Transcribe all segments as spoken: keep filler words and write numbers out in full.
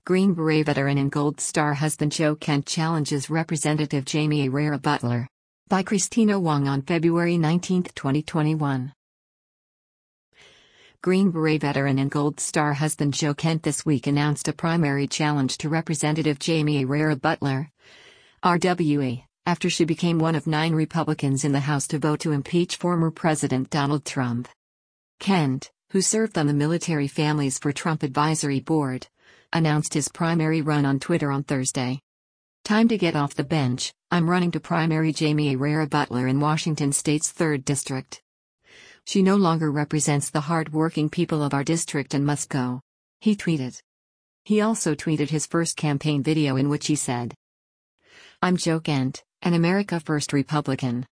Green Beret veteran and Gold Star husband Joe Kent challenges Representative Jaime Herrera Beutler. By Christina Wong on February nineteenth, twenty twenty-one. Green Beret veteran and Gold Star husband Joe Kent this week announced a primary challenge to Representative Jaime Herrera Beutler, R W A, after she became one of nine Republicans in the House to vote to impeach former President Donald Trump. Kent, who served on the Military Families for Trump Advisory Board, announced his primary run on Twitter on Thursday. Time to get off the bench, I'm running to primary Jaime Herrera Beutler in Washington State's third District. She no longer represents the hard-working people of our district and must go. He tweeted. He also tweeted his first campaign video in which he said, I'm Joe Kent, an America First Republican.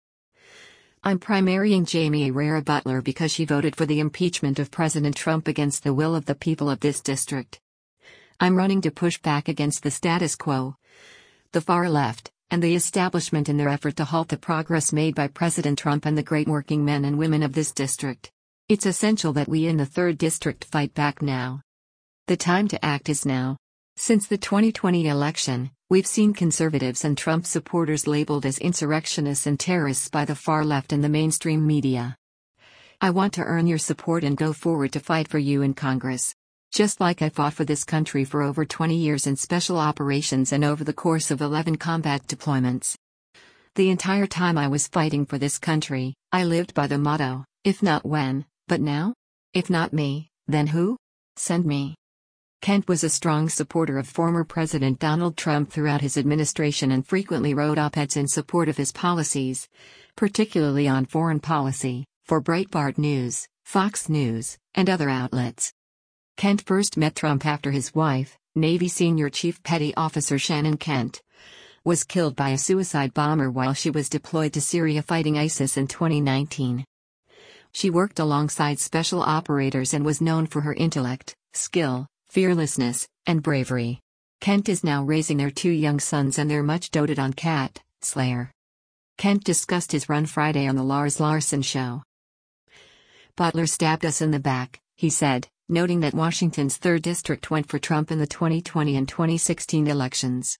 I'm primarying Jaime Herrera Beutler because she voted for the impeachment of President Trump against the will of the people of this district. I'm running to push back against the status quo, the far left, and the establishment in their effort to halt the progress made by President Trump and the great working men and women of this district. It's essential that we in the third District fight back now. The time to act is now. Since the twenty twenty election, we've seen conservatives and Trump supporters labeled as insurrectionists and terrorists by the far left and the mainstream media. I want to earn your support and go forward to fight for you in Congress. Just like I fought for this country for over twenty years in special operations and over the course of eleven combat deployments. The entire time I was fighting for this country, I lived by the motto, if not when, but now? If not me, then who? Send me. Kent was a strong supporter of former President Donald Trump throughout his administration and frequently wrote op-eds in support of his policies, particularly on foreign policy, for Breitbart News, Fox News, and other outlets. Kent first met Trump after his wife, Navy Senior Chief Petty Officer Shannon Kent, was killed by a suicide bomber while she was deployed to Syria fighting ISIS in twenty nineteen. She worked alongside special operators and was known for her intellect, skill, fearlessness, and bravery. Kent is now raising their two young sons and their much doted on cat, Slayer. Kent discussed his run Friday on The Lars Larson Show. Beutler stabbed us in the back, he said, noting that Washington's third District went for Trump in the twenty twenty and twenty sixteen elections.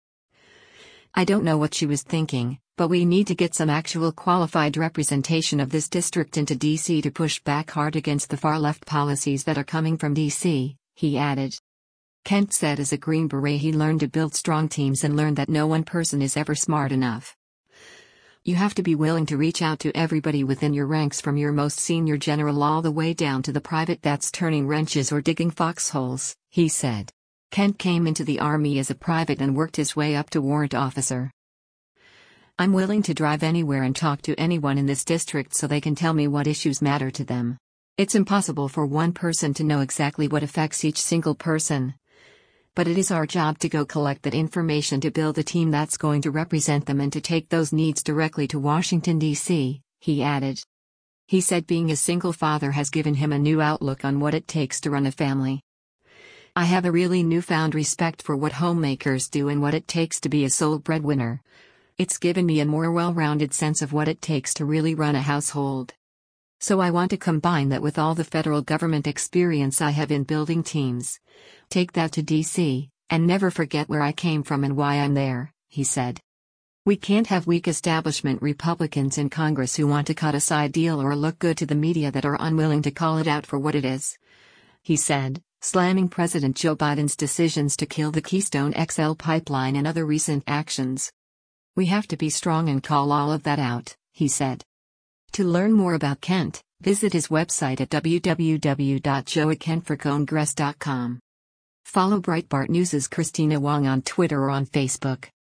I don't know what she was thinking, but we need to get some actual qualified representation of this district into D C to push back hard against the far-left policies that are coming from D C, he added. Kent said as a Green Beret he learned to build strong teams and learned that no one person is ever smart enough. You have to be willing to reach out to everybody within your ranks from your most senior general all the way down to the private that's turning wrenches or digging foxholes, he said. Kent came into the Army as a private and worked his way up to warrant officer. I'm willing to drive anywhere and talk to anyone in this district so they can tell me what issues matter to them. It's impossible for one person to know exactly what affects each single person. But it is our job to go collect that information to build a team that's going to represent them and to take those needs directly to Washington, D C, he added. He said being a single father has given him a new outlook on what it takes to run a family. I have a really newfound respect for what homemakers do and what it takes to be a sole breadwinner. It's given me a more well-rounded sense of what it takes to really run a household. So I want to combine that with all the federal government experience I have in building teams. Take that to D C, and never forget where I came from and why I'm there, he said. We can't have weak establishment Republicans in Congress who want to cut a side deal or look good to the media that are unwilling to call it out for what it is, he said, slamming President Joe Biden's decisions to kill the Keystone X L pipeline and other recent actions. We have to be strong and call all of that out, he said. To learn more about Kent, visit his website at w w w dot joe kent for congress dot com. Follow Breitbart News' Christina Wong on Twitter or on Facebook.